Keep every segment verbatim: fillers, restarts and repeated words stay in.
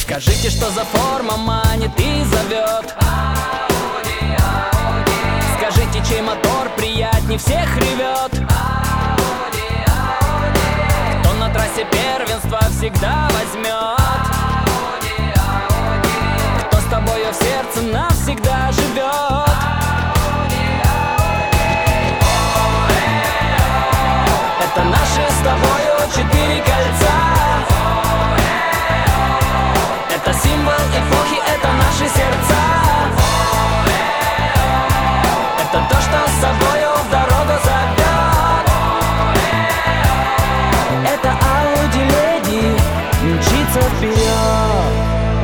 Скажите, что за форма манит и зовет. Ауди, Ауди. Скажите, чей мотор приятней всех ревет. Ауди, Ауди. Кто на трассе первенства всегда возьмет. Ауди, Ауди. Кто с тобою в сердце навсегда живет. Это наши с тобою четыре кольца. Это символ эпохи, это наши сердца. Это то, что с собою в дорогу зовет. Это Ауди леди мчится вперед.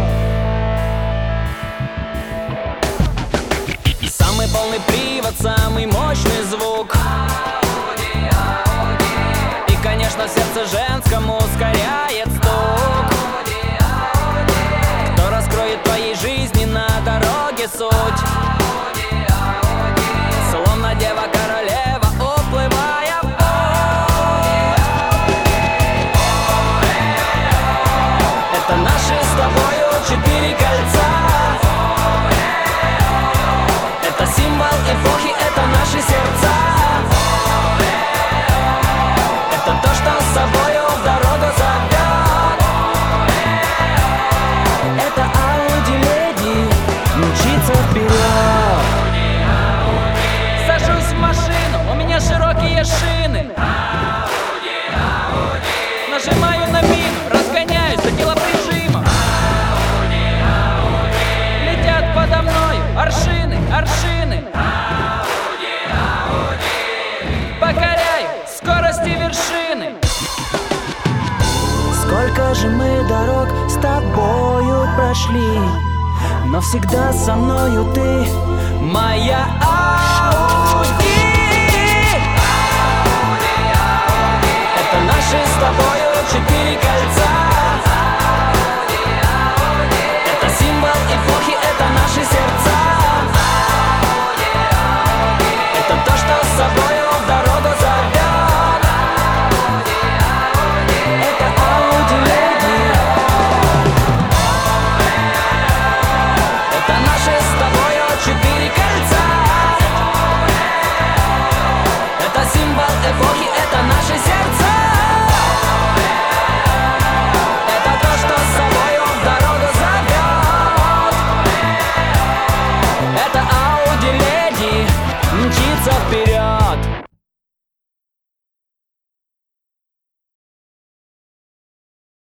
Самый полный привод, самый мощный звук. Конечно, сердце женскому ускоряет стук. Кто раскроет твоей жизни на дороге суть? Словно дева королева, уплывая в путь. Это наши с тобою четыре кольца. Это символ эпохи, это наши сердца. Это то, что с собою в дорогу зовет. Это Ауди леди мчится вперед. Сажусь в машину, у меня широкие шины. Нажимаю на мину, разгоняюсь до телоприжима. Летят подо мною аршины, аршины. Покоряю скорости вершины. Сколько же мы дорог с тобою прошли, но всегда со мною ты моя Ауди. Это наши с тобою четыре кольца.